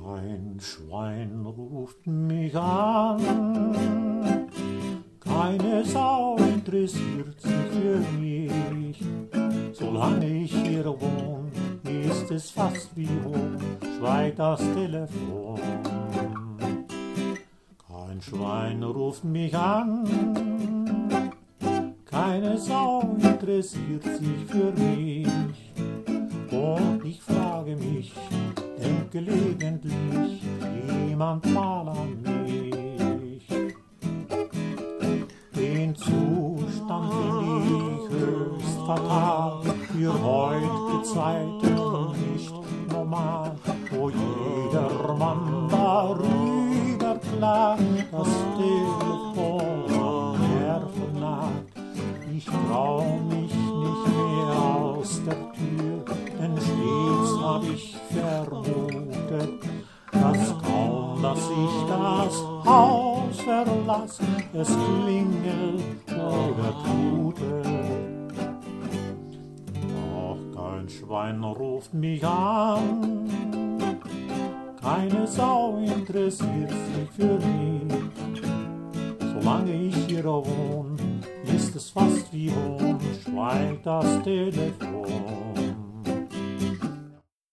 Kein Schwein ruft mich an, keine Sau interessiert sich für mich. Solange ich hier wohne, ist es fast wie Hohn, schweigt das Telefon. Kein Schwein ruft mich an, keine Sau interessiert sich für mich. Und ich frage mich, denkt gelegentlich jemand mal an mich. Den Zustand finde ich höchst fatal, für heutige Zeiten nicht normal, wo jedermann darüber klagt, das Telefon am Nerven nagt. Ich trau mich nicht mehr aus der Tür, denn stets hab ich vermutet, dass kaum, dass ich das Haus verlass, es klingelt oder tutet. Doch kein Schwein ruft mich an, keine Sau interessiert sich für mich. Solange ich hier wohne, ist es fast wie Hohn, schweigt das Telefon.